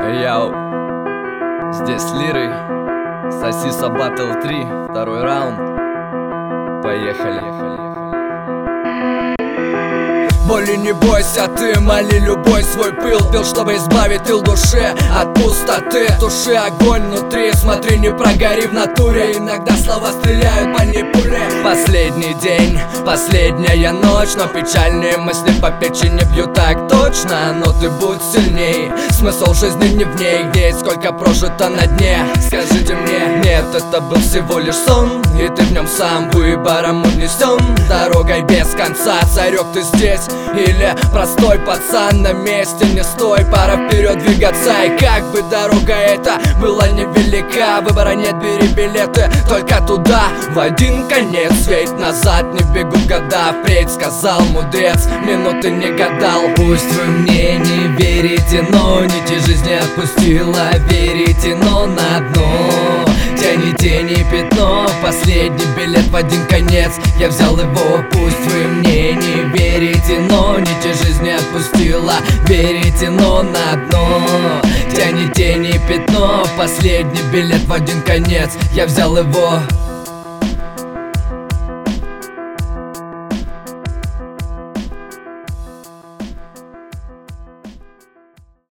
Йоу, здесь Лиры, Сосиса Battle 3, второй раунд. Поехали. Боли не бойся, ты моли любой свой пыл. Пил, чтобы избавить тыл душе от пустоты. Туши огонь внутри, смотри, не прогори в натуре. Иногда слова стреляют по ней пули. Последний день, последняя ночь, но печальные мысли по печени бьют так точно. Но ты будь сильней, смысл жизни не в ней. Где и сколько прожито на дне, скажите мне. Нет, это был всего лишь сон, и ты в нем сам выбором унесен. Дорогой без конца, царек, ты здесь или простой пацан на месте? Не стой, пора вперед двигаться. И как бы дорога эта была невелика, выбора нет, бери билеты только туда, в один конец. Ведь назад не бегут года, впредь сказал мудрец, минуты не гадал. Пусть вы мне не верите, но нити жизни отпустила. Верите, но на дно тяните не пятно. Последний билет в один конец, я взял его. Пусть вы мне не верите, но нити жизни отпустила. Верите, но на дно тяните не пятно. Последний билет в один конец, я взял его.